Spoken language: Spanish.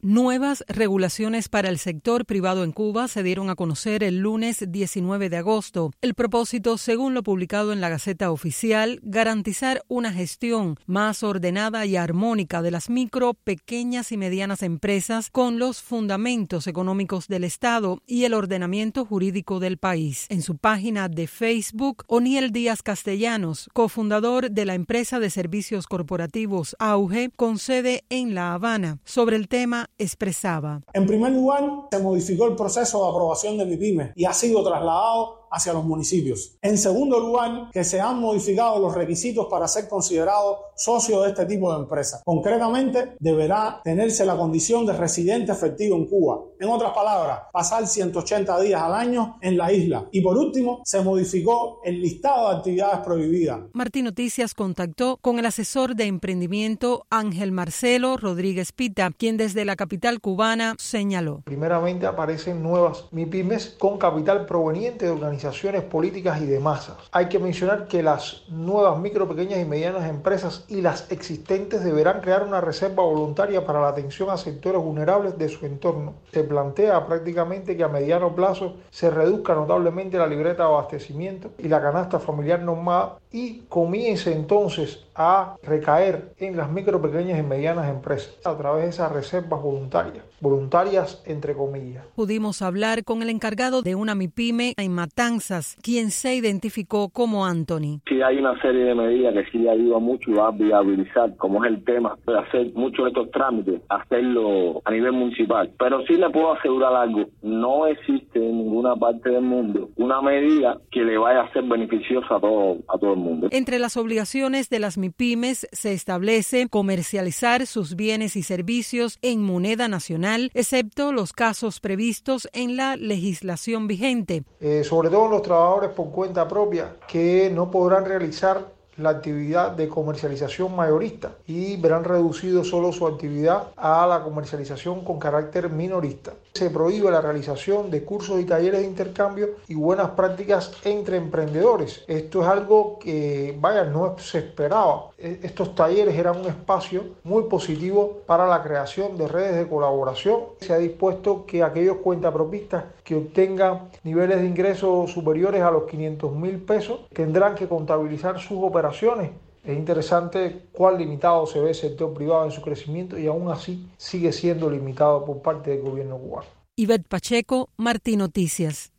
Nuevas regulaciones para el sector privado en Cuba se dieron a conocer el lunes 19 de agosto. El propósito, según lo publicado en la Gaceta Oficial, garantizar una gestión más ordenada y armónica de las micro, pequeñas y medianas empresas con los fundamentos económicos del Estado y el ordenamiento jurídico del país. En su página de Facebook, Oniel Díaz Castellanos, cofundador de la empresa de servicios corporativos Auge, con sede en La Habana, sobre el tema expresaba: En primer lugar, se modificó el proceso de aprobación de MIPYME y ha sido trasladado hacia los municipios. En segundo lugar, que se han modificado los requisitos para ser considerado socio de este tipo de empresa. Concretamente, deberá tenerse la condición de residente efectivo en Cuba. En otras palabras, pasar 180 días al año en la isla. Y por último, se modificó el listado de actividades prohibidas. Martín Noticias contactó con el asesor de emprendimiento Ángel Marcelo Rodríguez Pita, quien desde la capital cubana señaló: Primeramente aparecen nuevas MIPYMES con capital proveniente de organizaciones políticas y de masas. Hay que mencionar que las nuevas micro, pequeñas y medianas empresas y las existentes deberán crear una reserva voluntaria para la atención a sectores vulnerables de su entorno. Se plantea prácticamente que a mediano plazo se reduzca notablemente la libreta de abastecimiento y la canasta familiar normada y comience entonces a recaer en las micro, pequeñas y medianas empresas a través de esas reservas voluntarias entre comillas. Pudimos hablar con el encargado de una MIPYME en Matanzas, quien se identificó como Anthony. Sí, hay una serie de medidas que sí ayuda mucho a viabilizar, como es el tema de hacer muchos de estos trámites, hacerlo a nivel municipal. Pero sí le puedo asegurar algo: no existe en ninguna parte del mundo una medida que le vaya a ser beneficiosa a todo el mundo. Entre las obligaciones de las MIPYMES se establece comercializar sus bienes y servicios en moneda nacional, excepto los casos previstos en la legislación vigente. Sobre todo los trabajadores por cuenta propia, que no podrán realizar la actividad de comercialización mayorista y verán reducido solo su actividad a la comercialización con carácter minorista. Se prohíbe la realización de cursos y talleres de intercambio y buenas prácticas entre emprendedores. Esto es algo que, no se esperaba. Estos talleres eran un espacio muy positivo para la creación de redes de colaboración. Se ha dispuesto que aquellos cuentapropistas que obtengan niveles de ingresos superiores a los 500,000 pesos tendrán que contabilizar sus operaciones. Es interesante cuán limitado se ve el sector privado en su crecimiento y aún así sigue siendo limitado por parte del gobierno cubano. Ivette Pacheco, Martín Noticias.